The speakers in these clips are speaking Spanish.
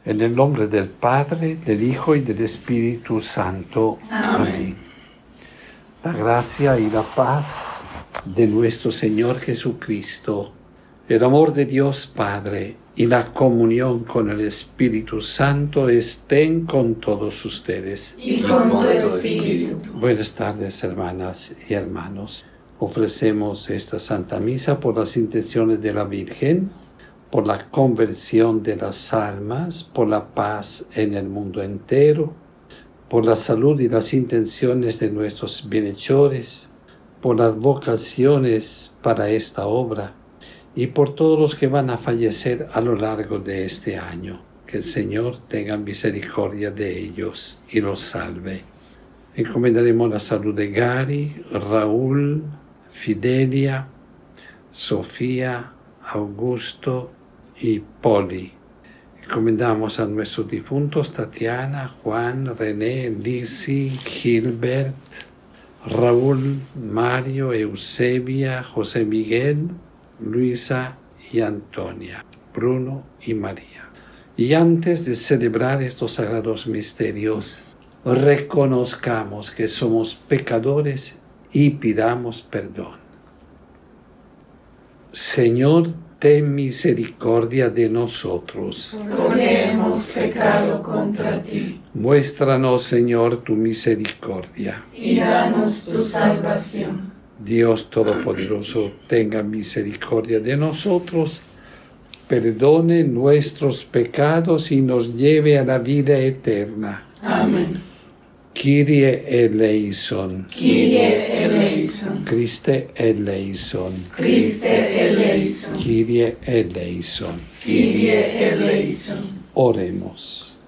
En el nombre del Padre, del Hijo y del Espíritu Santo. Amén. La gracia y la paz de nuestro Señor Jesucristo, el amor de Dios Padre y la comunión con el Espíritu Santo estén con todos ustedes. Y con tu espíritu. Buenas tardes, hermanas y hermanos. Ofrecemos esta Santa Misa por las intenciones de la Virgen, por la conversión de las almas, por la paz en el mundo entero, por la salud y las intenciones de nuestros bienhechores, por las vocaciones para esta obra y por todos los que van a fallecer a lo largo de este año. Que el Señor tenga misericordia de ellos y los salve. Encomendaremos la salud de Gary, Raúl, Fidelia, Sofía, Augusto y Poli. Encomendamos a nuestros difuntos Tatiana, Juan, René, Lizzy, Gilbert, Raúl, Mario, Eusebia, José Miguel, Luisa y Antonia, Bruno y María. Y antes de celebrar estos sagrados misterios, reconozcamos que somos pecadores y pidamos perdón. Señor, ten misericordia de nosotros, porque hemos pecado contra ti. Muéstranos, Señor, tu misericordia. Y danos tu salvación. Dios Todopoderoso, tenga misericordia de nosotros, perdone nuestros pecados y nos lleve a la vida eterna. Amén. Kyrie eleison. Kyrie eleison. Christe eleison. Christe eleison. Kyrie eleison. Kyrie eleison. Oremos.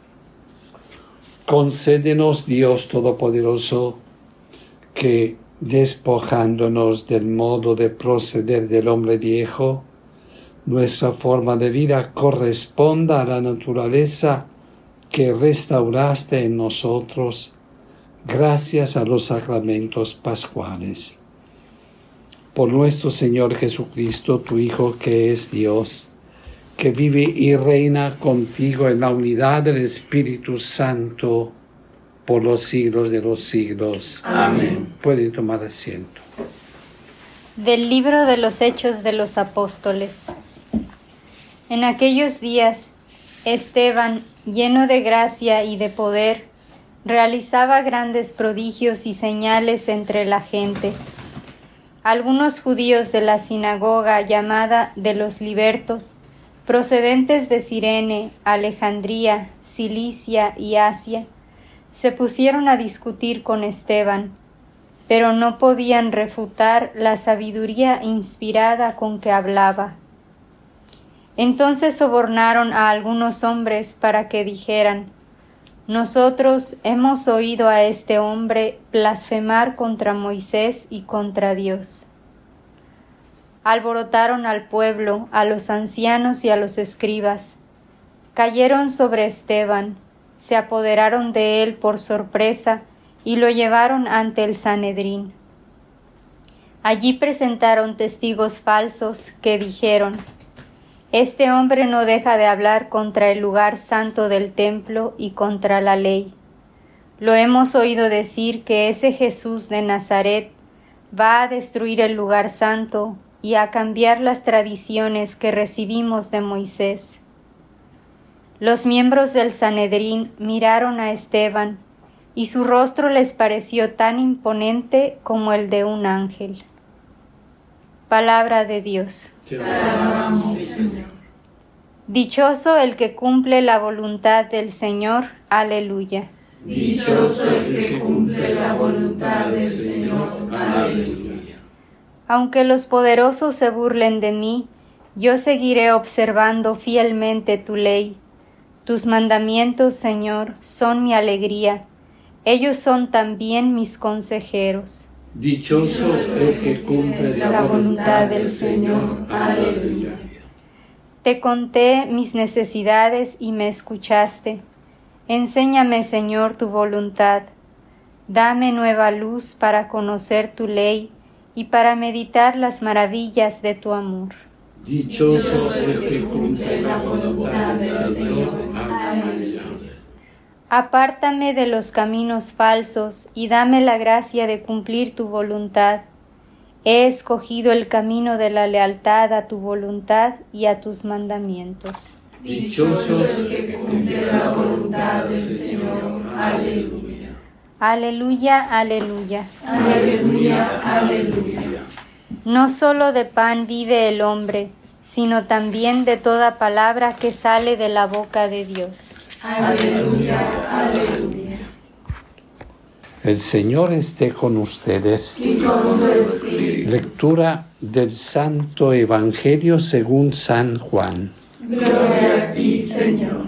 Concédenos, Dios Todopoderoso, que despojándonos del modo de proceder del hombre viejo, nuestra forma de vida corresponda a la naturaleza que restauraste en nosotros gracias a los sacramentos pascuales. Por nuestro Señor Jesucristo, tu Hijo, que es Dios, que vive y reina contigo en la unidad del Espíritu Santo por los siglos de los siglos. Amén. Pueden tomar asiento. Del libro de los Hechos de los Apóstoles. En aquellos días, Esteban, lleno de gracia y de poder, realizaba grandes prodigios y señales entre la gente. Algunos judíos de la sinagoga llamada de los Libertos, procedentes de Cirene, Alejandría, Cilicia y Asia, se pusieron a discutir con Esteban, pero no podían refutar la sabiduría inspirada con que hablaba. Entonces sobornaron a algunos hombres para que dijeran: nosotros hemos oído a este hombre blasfemar contra Moisés y contra Dios. Alborotaron al pueblo, a los ancianos y a los escribas. Cayeron sobre Esteban, se apoderaron de él por sorpresa y lo llevaron ante el Sanedrín. Allí presentaron testigos falsos que dijeron: este hombre no deja de hablar contra el lugar santo del templo y contra la ley. Lo hemos oído decir que ese Jesús de Nazaret va a destruir el lugar santo y a cambiar las tradiciones que recibimos de Moisés. Los miembros del Sanedrín miraron a Esteban y su rostro les pareció tan imponente como el de un ángel. Palabra de Dios. Te alabamos, Señor. Dichoso el que cumple la voluntad del Señor. Aleluya. Dichoso el que cumple la voluntad del Señor. Aleluya. Aunque los poderosos se burlen de mí, yo seguiré observando fielmente tu ley. Tus mandamientos, Señor, son mi alegría. Ellos son también mis consejeros. Dichoso el que cumple la voluntad del Señor. Aleluya. Te conté mis necesidades y me escuchaste. Enséñame, Señor, tu voluntad. Dame nueva luz para conocer tu ley y para meditar las maravillas de tu amor. Dichoso el que cumple la voluntad del Señor. Aleluya. Apártame de los caminos falsos y dame la gracia de cumplir tu voluntad. He escogido el camino de la lealtad a tu voluntad y a tus mandamientos. Dichoso el que cumple la voluntad del Señor. Aleluya. Aleluya, aleluya. Aleluya, aleluya. No solo de pan vive el hombre, sino también de toda palabra que sale de la boca de Dios. Aleluya, aleluya. El Señor esté con ustedes. Y con tu espíritu. Lectura del Santo Evangelio según San Juan. Gloria a ti, Señor.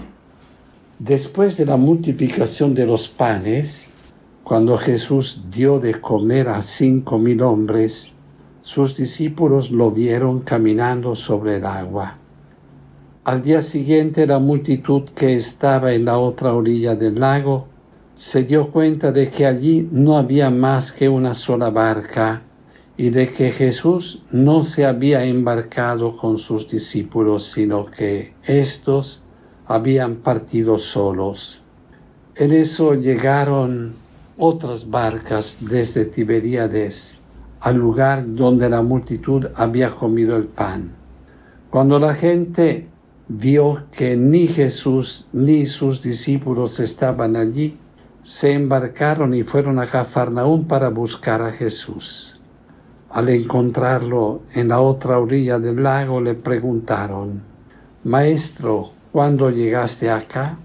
Después de la multiplicación de los panes, cuando Jesús dio de comer a 5,000 hombres, sus discípulos lo vieron caminando sobre el agua. Al día siguiente, la multitud que estaba en la otra orilla del lago se dio cuenta de que allí no había más que una sola barca y de que Jesús no se había embarcado con sus discípulos, sino que éstos habían partido solos. En eso llegaron otras barcas desde Tiberíades al lugar donde la multitud había comido el pan. Cuando la gente vio que ni Jesús ni sus discípulos estaban allí, se embarcaron y fueron a Cafarnaúm para buscar a Jesús. Al encontrarlo en la otra orilla del lago, le preguntaron: «Maestro, ¿cuándo llegaste acá?».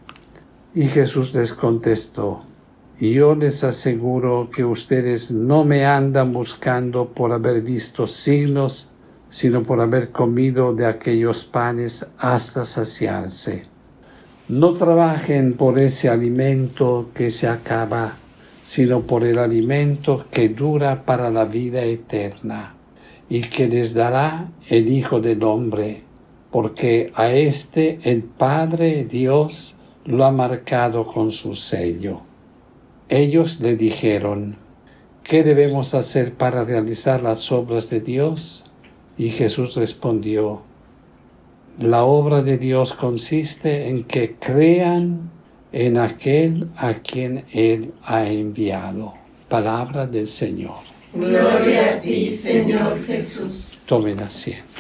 Y Jesús les contestó: «Yo les aseguro que ustedes no me andan buscando por haber visto signos, sino por haber comido de aquellos panes hasta saciarse. No trabajen por ese alimento que se acaba, sino por el alimento que dura para la vida eterna, y que les dará el Hijo del Hombre, porque a éste el Padre Dios lo ha marcado con su sello». Ellos le dijeron: «¿Qué debemos hacer para realizar las obras de Dios?». Y Jesús respondió: «La obra de Dios consiste en que crean en aquel a quien Él ha enviado». Palabra del Señor. Gloria a ti, Señor Jesús. Tomen asiento.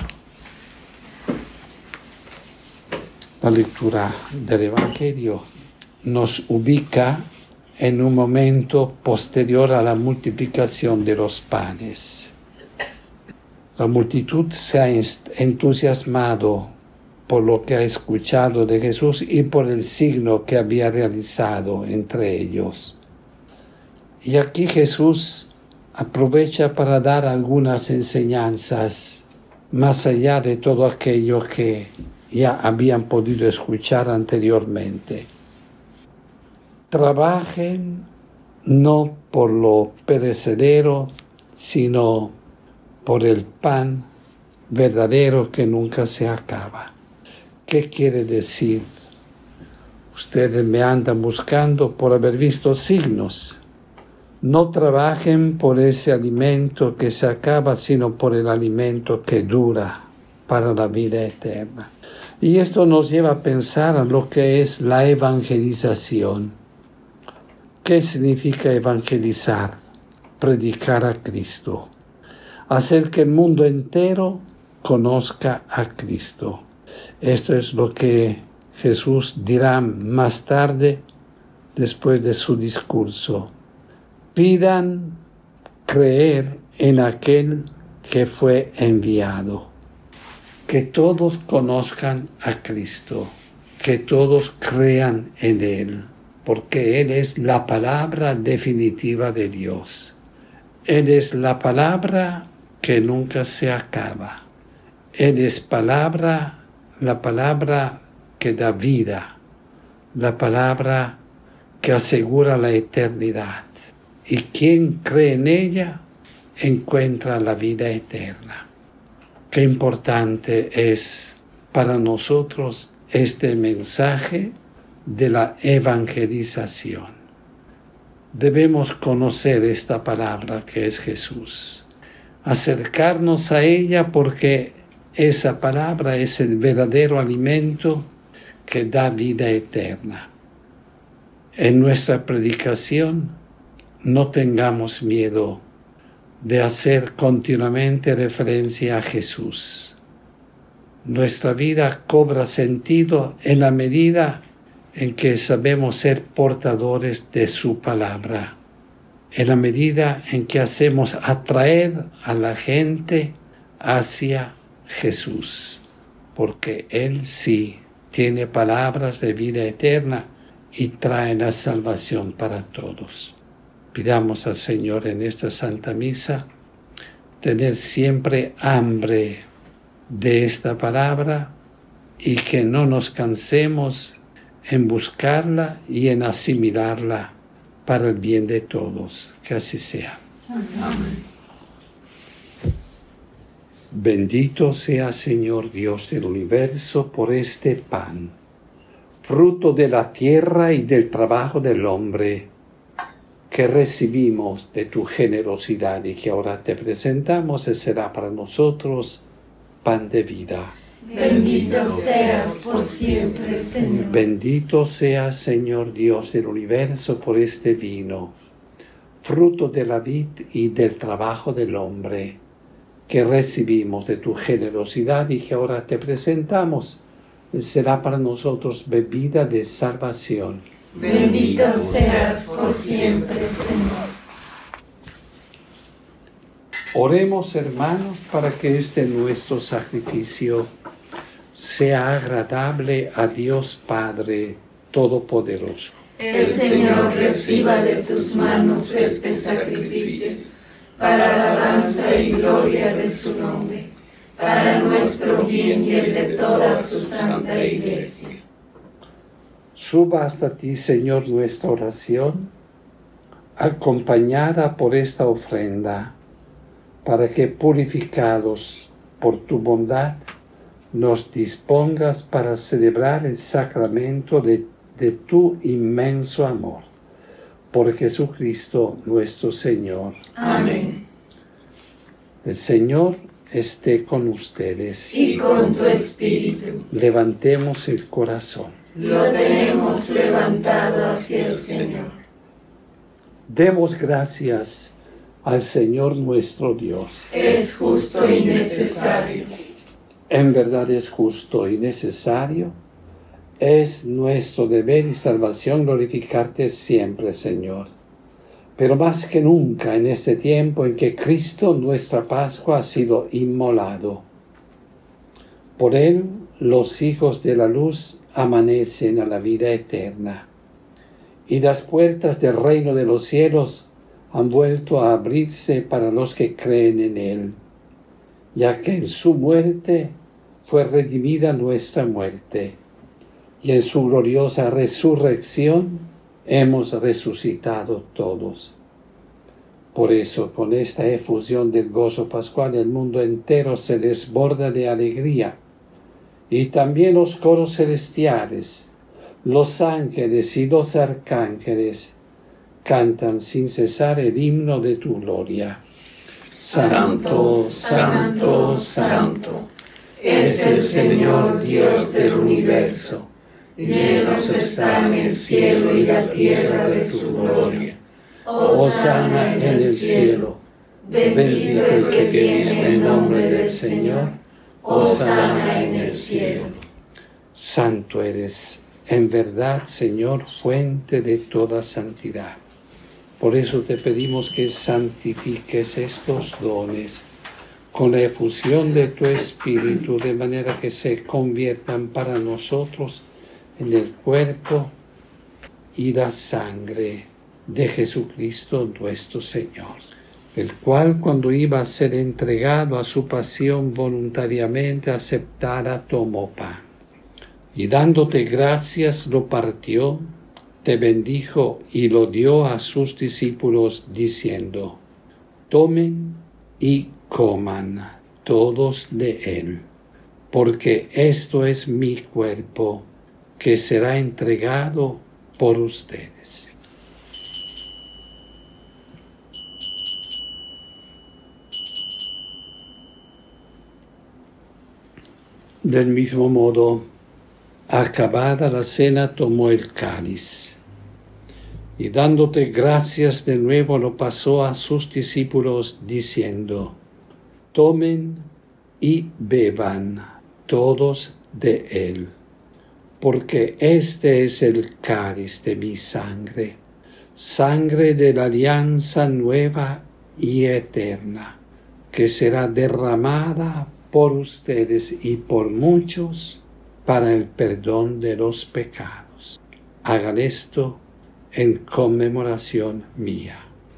La lectura del Evangelio nos ubica en un momento posterior a la multiplicación de los panes. La multitud se ha entusiasmado por lo que ha escuchado de Jesús y por el signo que había realizado entre ellos. Y aquí Jesús aprovecha para dar algunas enseñanzas más allá de todo aquello que ya habían podido escuchar anteriormente. Trabajen no por lo perecedero, sino por el pan verdadero que nunca se acaba. ¿Qué quiere decir? Ustedes me andan buscando por haber visto signos. No trabajen por ese alimento que se acaba, sino por el alimento que dura para la vida eterna. Y esto nos lleva a pensar en lo que es la evangelización. ¿Qué significa evangelizar? Predicar a Cristo. Hacer que el mundo entero conozca a Cristo. Esto es lo que Jesús dirá más tarde, después de su discurso. Pidan creer en aquel que fue enviado. Que todos conozcan a Cristo, que todos crean en Él, porque Él es la palabra definitiva de Dios. Él es la palabra que nunca se acaba. Él es la palabra que da vida, la palabra que asegura la eternidad. Y quien cree en ella encuentra la vida eterna. Qué importante es para nosotros este mensaje de la evangelización. Debemos conocer esta palabra que es Jesús, acercarnos a ella porque esa palabra es el verdadero alimento que da vida eterna. En nuestra predicación no tengamos miedo de hacer continuamente referencia a Jesús. Nuestra vida cobra sentido en la medida en que sabemos ser portadores de su palabra, en la medida en que hacemos atraer a la gente hacia Jesús, porque Él sí tiene palabras de vida eterna y trae la salvación para todos. Pidamos al Señor en esta Santa Misa tener siempre hambre de esta palabra y que no nos cansemos en buscarla y en asimilarla para el bien de todos. Que así sea. Amén. Bendito sea, Señor Dios del universo, por este pan, fruto de la tierra y del trabajo del hombre, que recibimos de tu generosidad y que ahora te presentamos, y será para nosotros pan de vida. Bendito seas por siempre, Señor. Bendito seas, Señor Dios del universo, por este vino, fruto de la vid y del trabajo del hombre, que recibimos de tu generosidad y que ahora te presentamos, será para nosotros bebida de salvación. Bendito seas por siempre, Señor. Oremos, hermanos, para que este nuestro sacrificio sea agradable a Dios Padre Todopoderoso. El Señor reciba de tus manos este sacrificio, para alabanza y gloria de su nombre, para nuestro bien y el de toda su santa Iglesia. Suba hasta ti, Señor, nuestra oración, acompañada por esta ofrenda, para que, purificados por tu bondad, nos dispongas para celebrar el sacramento de tu inmenso amor. Por Jesucristo nuestro Señor. Amén. El Señor esté con ustedes. Y con tu espíritu. Levantemos el corazón. Lo tenemos levantado hacia el Señor. Demos gracias al Señor nuestro Dios. Es justo y necesario. En verdad es justo y necesario. Es nuestro deber y salvación glorificarte siempre, Señor. Pero más que nunca en este tiempo en que Cristo, nuestra Pascua, ha sido inmolado. Por Él, los hijos de la luz amanecen a la vida eterna. Y las puertas del reino de los cielos han vuelto a abrirse para los que creen en Él, ya que en su muerte fue redimida nuestra muerte, y en su gloriosa resurrección hemos resucitado todos. Por eso, con esta efusión del gozo pascual, el mundo entero se desborda de alegría, y también los coros celestiales, los ángeles y los arcángeles cantan sin cesar el himno de tu gloria. Santo, santo, santo, es el Señor Dios del universo. Llenos están el cielo y la tierra de su gloria. Hosana en el cielo. Bendito el que viene en nombre del Señor. Hosana en el cielo. Santo eres, en verdad, Señor, fuente de toda santidad. Por eso te pedimos que santifiques estos dones con la efusión de tu Espíritu, de manera que se conviertan para nosotros en el cuerpo y la sangre de Jesucristo nuestro Señor, el cual, cuando iba a ser entregado a su pasión voluntariamente aceptada, tomó pan, y dándote gracias lo partió, te bendijo y lo dio a sus discípulos, diciendo: tomen y coman todos de él, porque esto es mi cuerpo, que será entregado por ustedes. Del mismo modo, acabada la cena, tomó el cáliz Y dándote gracias de nuevo lo pasó a sus discípulos diciendo: tomen y beban todos de él, porque este es el cáliz de mi sangre, sangre de la alianza nueva y eterna, que será derramada por ustedes y por muchos para el perdón de los pecados. Hagan esto en conmemoración mía.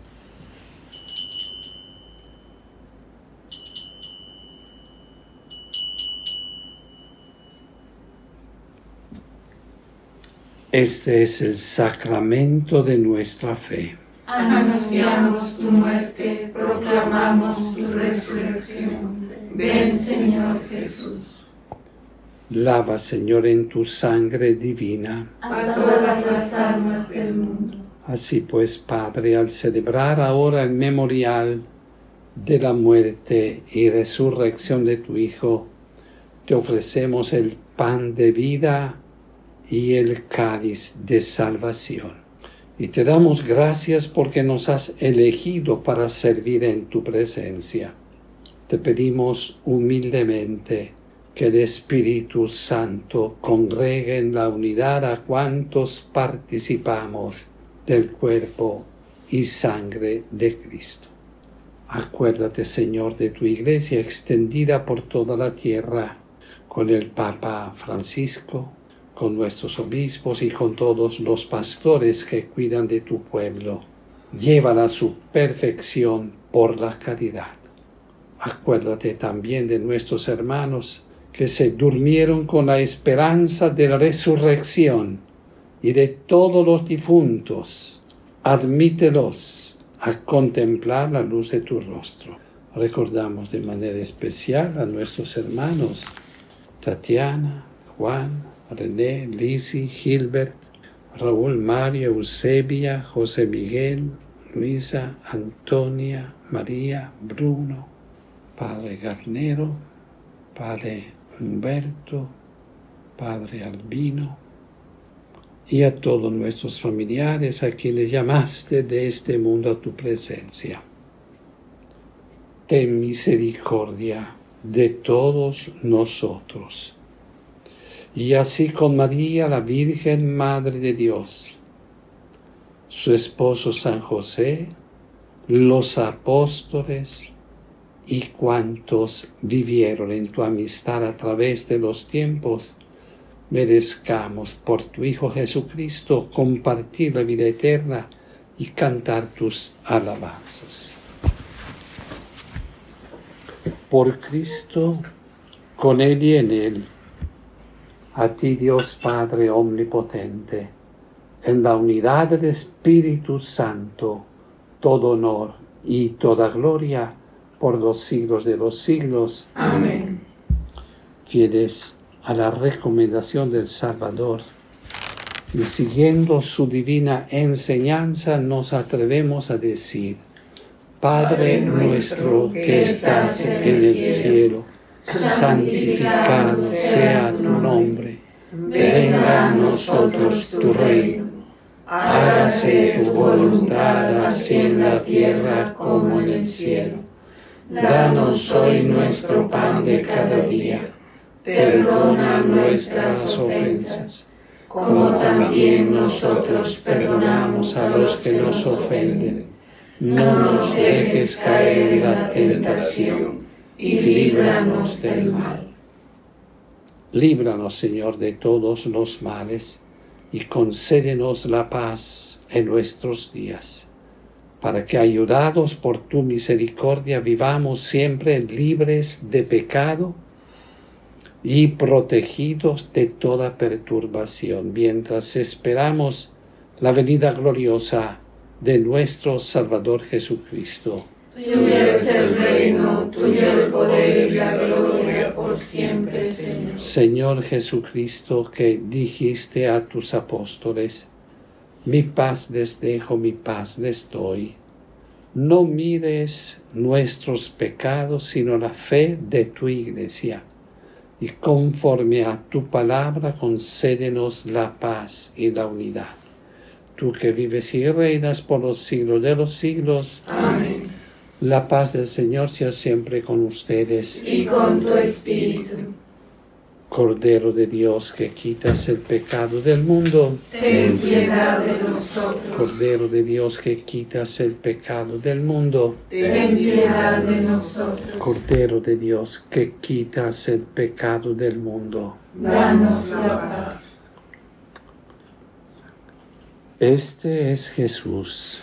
Este es el sacramento de nuestra fe. Anunciamos tu muerte, proclamamos tu resurrección. Ven, Señor Jesús. Lava, Señor, en tu sangre divina A todas las almas del mundo. Así pues, Padre, al celebrar ahora el memorial de la muerte y resurrección de tu Hijo, te ofrecemos el pan de vida y el cáliz de salvación. Y te damos gracias porque nos has elegido para servir en tu presencia. Te pedimos humildemente que el Espíritu Santo congregue en la unidad a cuantos participamos del cuerpo y sangre de Cristo. Acuérdate, Señor, de tu Iglesia extendida por toda la tierra, con el Papa Francisco, con nuestros obispos y con todos los pastores que cuidan de tu pueblo. Llévala a su perfección por la caridad. Acuérdate también de nuestros hermanos que se durmieron con la esperanza de la resurrección y de todos los difuntos. Admítelos a contemplar la luz de tu rostro. Recordamos de manera especial a nuestros hermanos Tatiana, Juan, René, Lisi, Gilbert, Raúl, Mario, Eusebia, José Miguel, Luisa, Antonia, María, Bruno, Padre Garnero, Padre Humberto, Padre Albino, y a todos nuestros familiares a quienes llamaste de este mundo a tu presencia. Ten misericordia de todos nosotros. Y así con María, la Virgen Madre de Dios, su esposo San José, los apóstoles y cuantos vivieron en tu amistad a través de los tiempos, merezcamos por tu Hijo Jesucristo compartir la vida eterna y cantar tus alabanzas. Por Cristo, con Él y en Él, a ti Dios Padre Omnipotente, en la unidad del Espíritu Santo, todo honor y toda gloria por los siglos de los siglos. Amén. Fieles a la recomendación del Salvador y siguiendo su divina enseñanza, nos atrevemos a decir: Padre nuestro que estás en el cielo, santificado sea tu nombre. Venga a nosotros tu reino. Hágase tu voluntad, así en la tierra como en el cielo. Danos hoy nuestro pan de cada día. Perdona nuestras ofensas, como también nosotros perdonamos a los que nos ofenden. No nos dejes caer en la tentación, y líbranos del mal. Líbranos, Señor, de todos los males, y concédenos la paz en nuestros días, para que, ayudados por tu misericordia, vivamos siempre libres de pecado y protegidos de toda perturbación, mientras esperamos la venida gloriosa de nuestro Salvador Jesucristo. Tuyo es el reino, tuyo el poder y la gloria por siempre, Señor. Señor Jesucristo, que dijiste a tus apóstoles: mi paz les dejo, mi paz les doy. No mires nuestros pecados, sino la fe de tu Iglesia. Y conforme a tu palabra, concédenos la paz y la unidad. tú que vives y reinas por los siglos de los siglos. Amén. La paz del Señor sea siempre con ustedes. Y con tu espíritu. Cordero de Dios, que quitas el pecado del mundo. Ten piedad de nosotros. Cordero de Dios, que quitas el pecado del mundo. Ten piedad de nosotros. Cordero de Dios, que quitas el pecado del mundo. Danos la paz. Este es Jesús,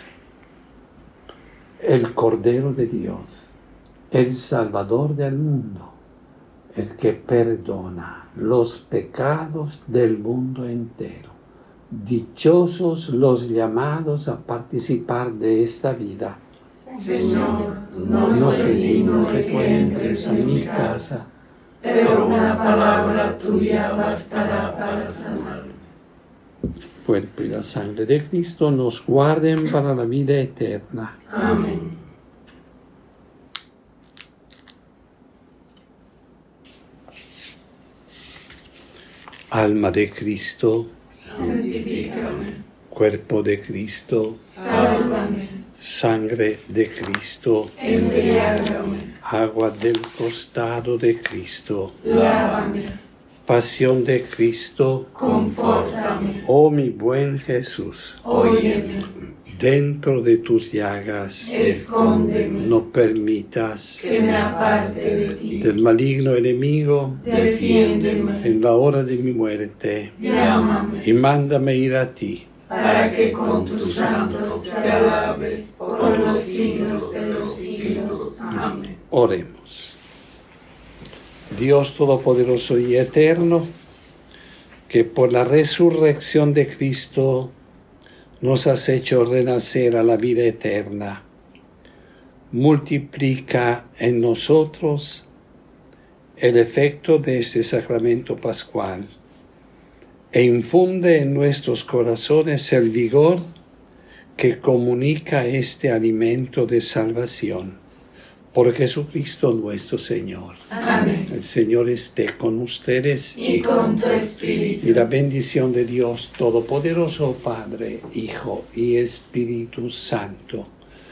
el Cordero de Dios, el Salvador del mundo, el que perdona los pecados del mundo entero. Dichosos los llamados a participar de esta vida. Señor, no soy digno de que entres en mi casa, pero una palabra tuya bastará para sanarme. El cuerpo y la sangre de Cristo nos guarden para la vida eterna. Amén. Alma de Cristo, Santifícame. cuerpo de Cristo, Sálvame. sangre de Cristo, Embriágame. agua del costado de Cristo, Lávame. pasión de Cristo, Confórtame. oh mi buen Jesús, Óyeme. dentro de tus llagas, Escóndeme. no permitas Que me aparte de ti. del maligno enemigo Defiéndeme. en la hora de mi muerte, Llámame. y mándame ir a ti. Para que con tus santos te alabe por los siglos de los siglos. Amén. Oremos. Dios Todopoderoso y Eterno, que por la resurrección de Cristo nos has hecho renacer a la vida eterna, multiplica en nosotros el efecto de este sacramento pascual e infunde en nuestros corazones el vigor que comunica este alimento de salvación. Por Jesucristo nuestro Señor. Amén. El Señor esté con ustedes. Y con tu espíritu. Y la bendición de Dios Todopoderoso, Padre, Hijo y Espíritu Santo,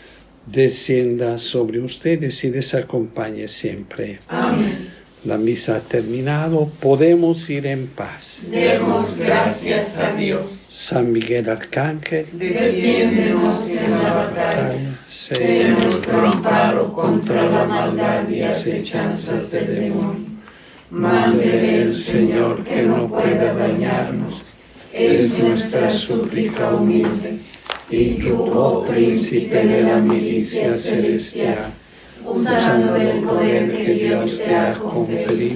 descienda sobre ustedes y les acompañe siempre. Amén. La misa ha terminado. Podemos ir en paz. Demos gracias a Dios. San Miguel Arcángel, Defiéndenos en la batalla. Sé nuestro amparo contra la maldad y acechanzas del demonio. Mándele el Señor que no pueda dañarnos. Es nuestra súplica humilde. Y tú, oh príncipe de la milicia celestial, usando el poder que Dios te ha conferido,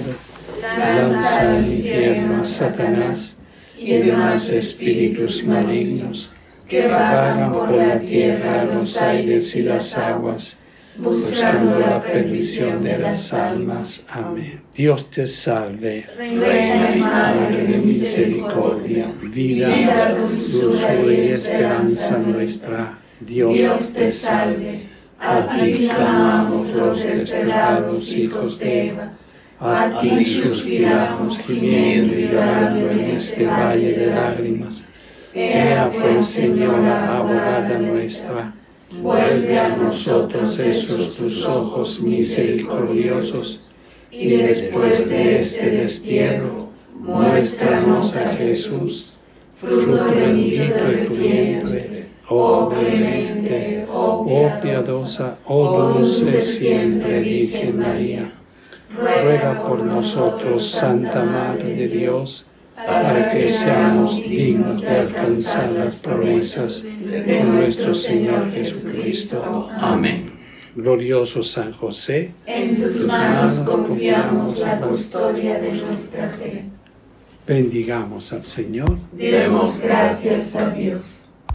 lanza al infierno a Satanás y demás espíritus malignos que vagan por la tierra, los aires y las aguas, buscando la perdición de las almas. Amén. Dios te salve, Reina y Madre de misericordia, vida, dulzura y esperanza nuestra. Dios te salve. A ti clamamos los desterrados hijos de Eva. A ti suspiramos gimiendo y llorando en este valle de lágrimas. Ea pues, Señora, abogada nuestra, vuelve a nosotros esos tus ojos misericordiosos, y después de este destierro, muéstranos a Jesús, fruto bendito de tu vientre, oh clemente, oh piadosa, oh dulce siempre Virgen María. Ruega por nosotros, Santa Madre de Dios, para que seamos dignos de alcanzar las promesas de nuestro Señor Jesucristo. Amén. Glorioso San José, En tus manos confiamos la custodia de nuestra fe. bendigamos al Señor. Demos gracias a Dios.